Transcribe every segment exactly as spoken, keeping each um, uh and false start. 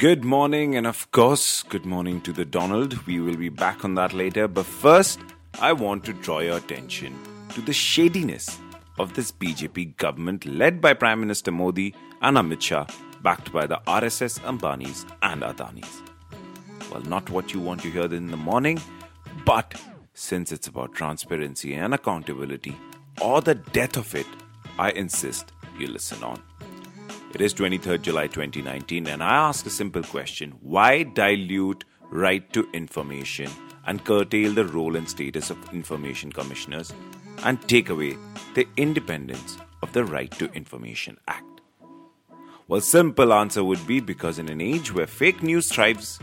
Good morning, and of course, good morning to the Donald. We will be back on that later. But first, I want to draw your attention to the shadiness of this B J P government led by Prime Minister Modi and Amit Shah, backed by the R S S, Ambanis and Adanis. Well, not what you want to hear in the morning, but since it's about transparency and accountability, or the death of it, I insist you listen on. It is twenty-third of July twenty nineteen, and I ask a simple question. Why dilute right to information and curtail the role and status of information commissioners and take away the independence of the Right to Information Act? Well, simple answer would be because in an age where fake news thrives,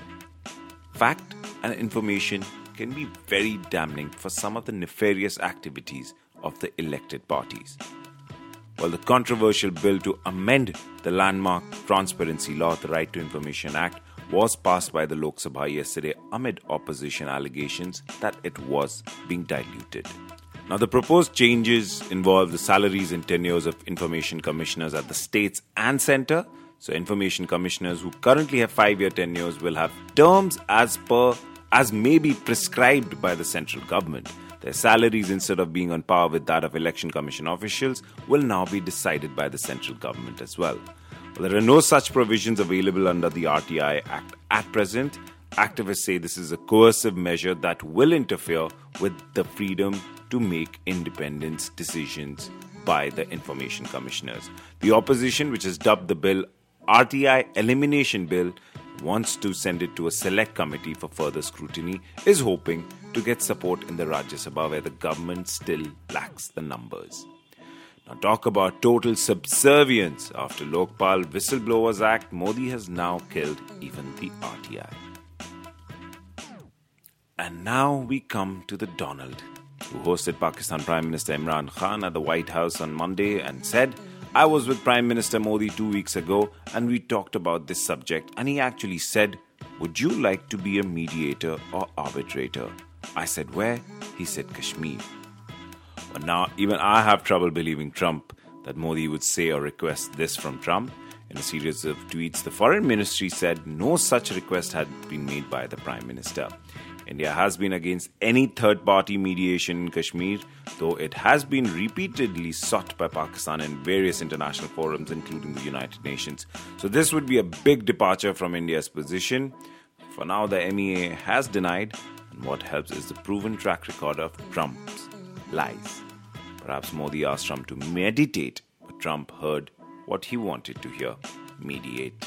fact and information can be very damning for some of the nefarious activities of the elected parties. Well, the controversial bill to amend the landmark transparency law, the Right to Information Act, was passed by the Lok Sabha yesterday amid opposition allegations that it was being diluted. Now, the proposed changes involve the salaries and tenures of information commissioners at the states and centre. So, information commissioners who currently have five-year tenures will have terms as per as may be prescribed by the central government. Their salaries, instead of being on par with that of election commission officials, will now be decided by the central government as well. Well, there are no such provisions available under the R T I Act at present. Activists say this is a coercive measure that will interfere with the freedom to make independent decisions by the information commissioners. The opposition, which has dubbed the bill R T I Elimination Bill, wants to send it to a select committee for further scrutiny, is hoping to get support in the Rajya Sabha where the government still lacks the numbers. Now, talk about total subservience. After Lokpal Whistleblowers Act, Modi has now killed even the R T I. And now we come to the Donald, who hosted Pakistan Prime Minister Imran Khan at the White House on Monday and said, I was with Prime Minister Modi two weeks ago and we talked about this subject, and he actually said, would you like to be a mediator or arbitrator? I said, where? He said, Kashmir. But now even I have trouble believing Trump that Modi would say or request this from Trump. In a series of tweets, the foreign ministry said no such request had been made by the Prime Minister. India has been against any third-party mediation in Kashmir, though it has been repeatedly sought by Pakistan in various international forums, including the United Nations. So this would be a big departure from India's position. For now, the M E A has denied, and what helps is the proven track record of Trump's lies. Perhaps Modi asked Trump to meditate, but Trump heard what he wanted to hear: mediate.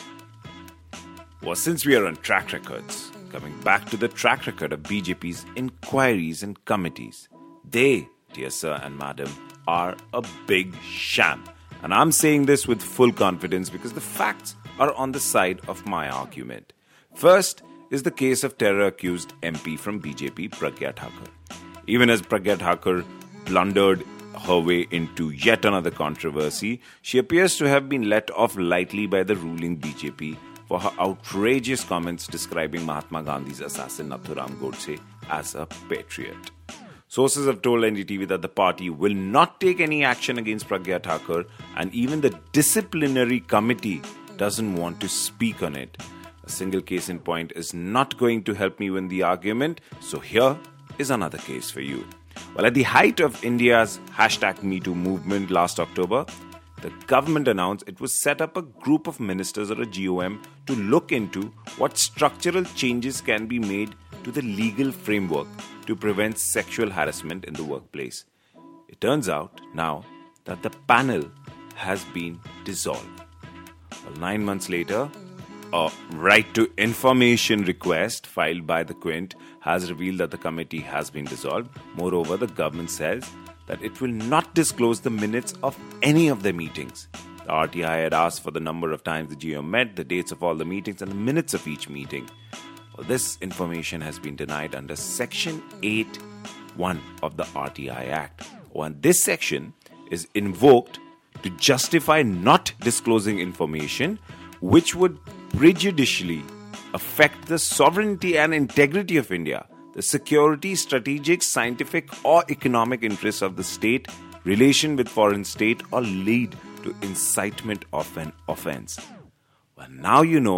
Well, since we are on track records, coming back to the track record of B J P's inquiries and committees, they, dear sir and madam, are a big sham. And I'm saying this with full confidence because the facts are on the side of my argument. First is the case of terror-accused M P from B J P, Pragya Thakur. Even as Pragya Thakur blundered her way into yet another controversy, she appears to have been let off lightly by the ruling B J P for her outrageous comments describing Mahatma Gandhi's assassin Nathuram Godse as a patriot. Sources have told N D T V that the party will not take any action against Pragya Thakur, and even the disciplinary committee doesn't want to speak on it. A single case in point is not going to help me win the argument, so here is another case for you. Well, at the height of India's hashtag MeToo movement last October, the government announced it would set up a group of ministers or a G O M to look into what structural changes can be made to the legal framework to prevent sexual harassment in the workplace. It turns out now that the panel has been dissolved. Well, nine months later, a right to information request filed by the Quint has revealed that the committee has been dissolved. Moreover, the government says that it will not disclose the minutes of any of their meetings. The R T I had asked for the number of times the G O M met, the dates of all the meetings, and the minutes of each meeting. Well, this information has been denied under Section eight one of the R T I Act. And this section is invoked to justify not disclosing information which would prejudicially affect the sovereignty and integrity of India, the security, strategic, scientific or economic interests of the state, relation with foreign state, or lead to incitement of an offence. Well, now you know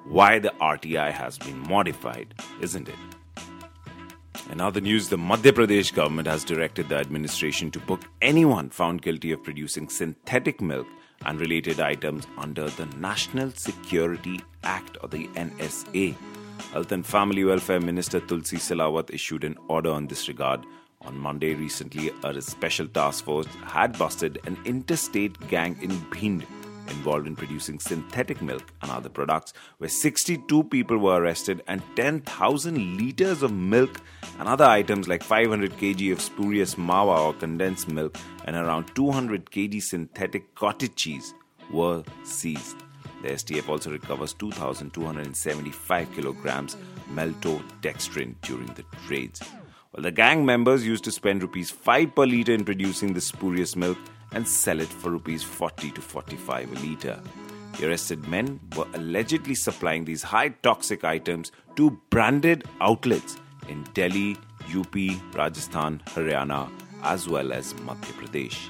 why the R T I has been modified, isn't it? In other news, the Madhya Pradesh government has directed the administration to book anyone found guilty of producing synthetic milk and related items under the National Security Act, or the N S A. Health and Family Welfare Minister Tulsi Silawat issued an order on this regard. On Monday, recently, a special task force had busted an interstate gang in Bhind involved in producing synthetic milk and other products, where sixty-two people were arrested and ten thousand litres of milk and other items like five hundred kilograms of spurious mawa or condensed milk and around two hundred kilograms synthetic cottage cheese were seized. The S T F also recovers two thousand two hundred seventy-five kilograms maltodextrin during the raids. Well, the gang members used to spend rupees five per litre in producing the spurious milk and sell it for rupees forty to forty-five a litre. The arrested men were allegedly supplying these high toxic items to branded outlets in Delhi, U P, Rajasthan, Haryana, as well as Madhya Pradesh.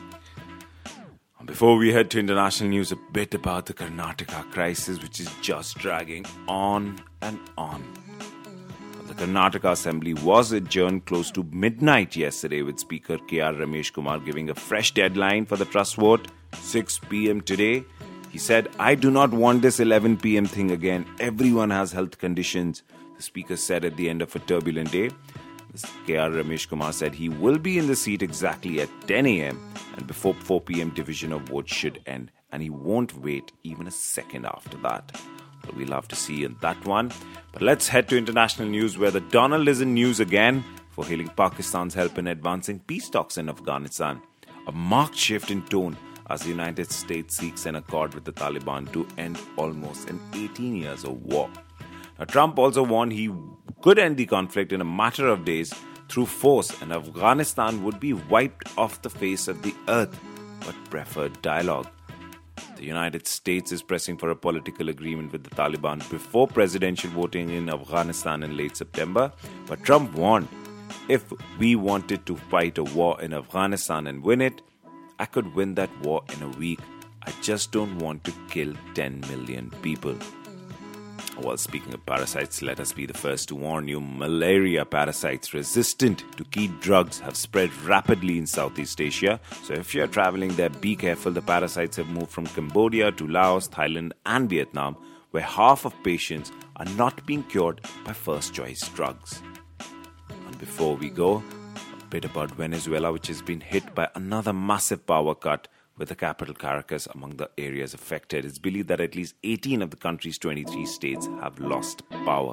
Before we head to international news, a bit about the Karnataka crisis, which is just dragging on and on. The Karnataka Assembly was adjourned close to midnight yesterday, with Speaker K R Ramesh Kumar giving a fresh deadline for the trust vote, six p.m. today. He said, "I do not want this eleven p.m. thing again. Everyone has health conditions," the Speaker said at the end of a turbulent day. K R Ramesh Kumar said he will be in the seat exactly at ten a.m. and before four p.m. division of votes should end, and he won't wait even a second after that. Well, we'll have to see in that one. But let's head to international news, where the Donald is in news again for hailing Pakistan's help in advancing peace talks in Afghanistan. A marked shift in tone as the United States seeks an accord with the Taliban to end almost an eighteen years of war. Now, Trump also warned he could end the conflict in a matter of days through force, and Afghanistan would be wiped off the face of the earth, but preferred dialogue. The United States is pressing for a political agreement with the Taliban before presidential voting in Afghanistan in late September, but Trump warned, "If we wanted to fight a war in Afghanistan and win it, I could win that war in a week. I just don't want to kill ten million people." Well, speaking of parasites, let us be the first to warn you. Malaria parasites resistant to key drugs have spread rapidly in Southeast Asia. So if you're traveling there, be careful. The parasites have moved from Cambodia to Laos, Thailand and Vietnam, where half of patients are not being cured by first-choice drugs. And before we go, a bit about Venezuela, which has been hit by another massive power cut, with the capital Caracas among the areas affected. It's believed that at least eighteen of the country's twenty-three states have lost power.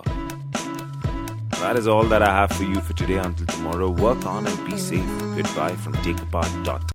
That is all that I have for you for today. Until tomorrow, work on and be safe. Goodbye from take apart dot com.